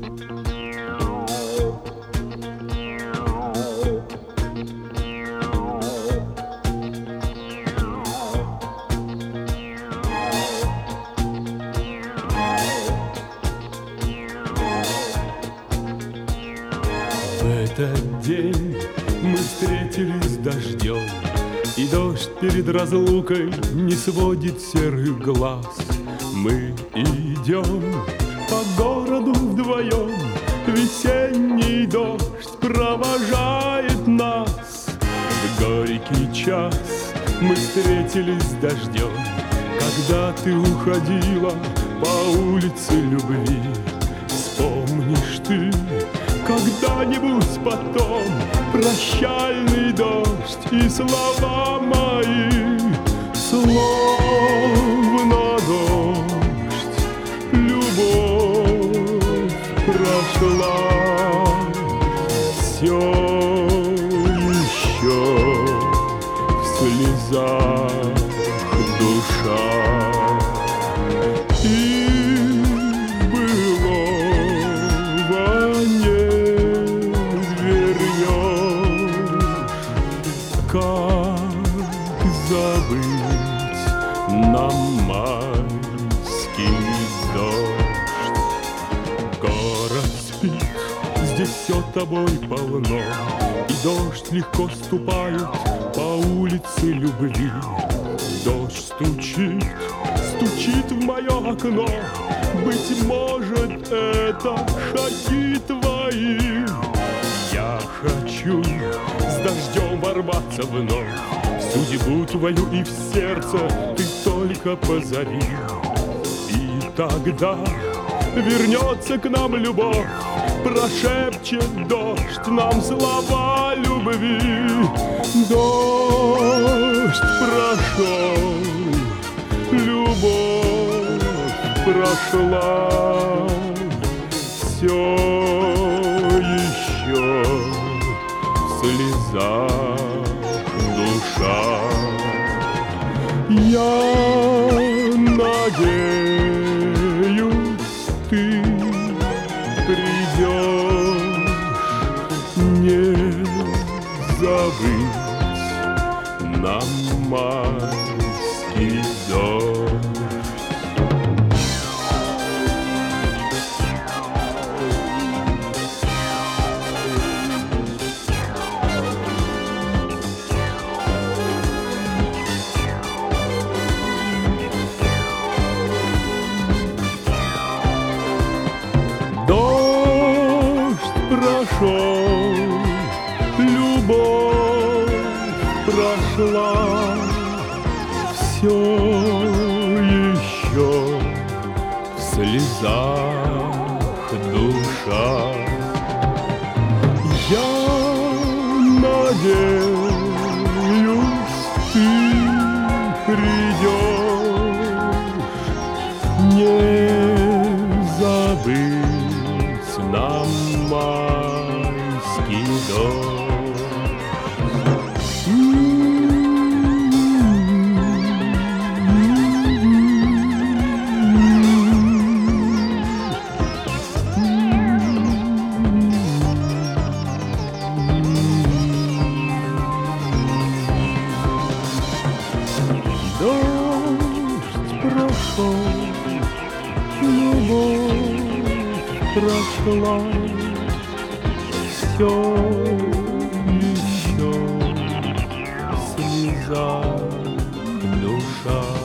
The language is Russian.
В этот день мы встретились дождем, и дождь перед разлукой не сводит серых глаз. Мы идем по городу вдвоем, весенний дождь провожает нас. В горький час мы встретились с дождем, когда ты уходила по улице любви. Вспомнишь ты когда-нибудь потом прощальный дождь и слова мои, словно дождь, любовь прошла, все еще в слезах душа. Как забыть нам майский дождь? Город спит, здесь все тобой полно, и дождь легко ступает по улице любви. Дождь стучит, стучит в мое окно, быть может, это шаги твои. Я хочу с дождем ворваться вновь в судьбу твою, и в сердце ты только позови. И тогда вернется к нам любовь, прошепчет дождь нам слова любви. Дождь прошел, любовь прошла, все в слезах душа. Я надеюсь, ты придешь, не забыть нам майский дождь. Прошел, любовь прошла, все еще в слезах душа. Я надеюсь, ты придешь, не забыть нам майский дождь. Дождь прошел, любовь прошла, все еще в слезах душа.